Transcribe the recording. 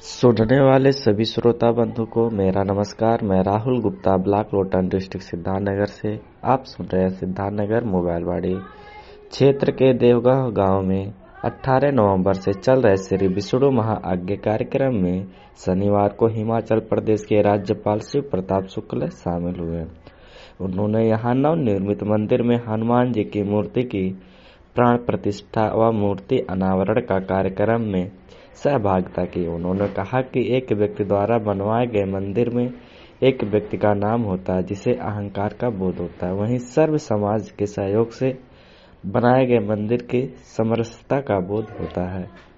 सुनने वाले सभी श्रोता बंधु को मेरा नमस्कार। मैं राहुल गुप्ता, ब्लॉक लोटन, डिस्ट्रिक्ट सिद्धार्थनगर से। आप सुन रहे हैं सिद्धार्थनगर मोबाइल वाड़ी। क्षेत्र के देवगांव गांव में 18 नवंबर से चल रहे श्री विष्णु महायज्ञ कार्यक्रम में शनिवार को हिमाचल प्रदेश के राज्यपाल शिव प्रताप शुक्ल शामिल हुए। उन्होंने यहां नवनिर्मित मंदिर में हनुमान जी की मूर्ति की प्राण प्रतिष्ठा व मूर्ति अनावरण का कार्यक्रम में सहभागिता की। उन्होंने कहा कि एक व्यक्ति द्वारा बनवाए गए मंदिर में एक व्यक्ति का नाम होता है जिसे अहंकार का बोध होता है, वहीं सर्व समाज के सहयोग से बनाए गए मंदिर की समरसता का बोध होता है।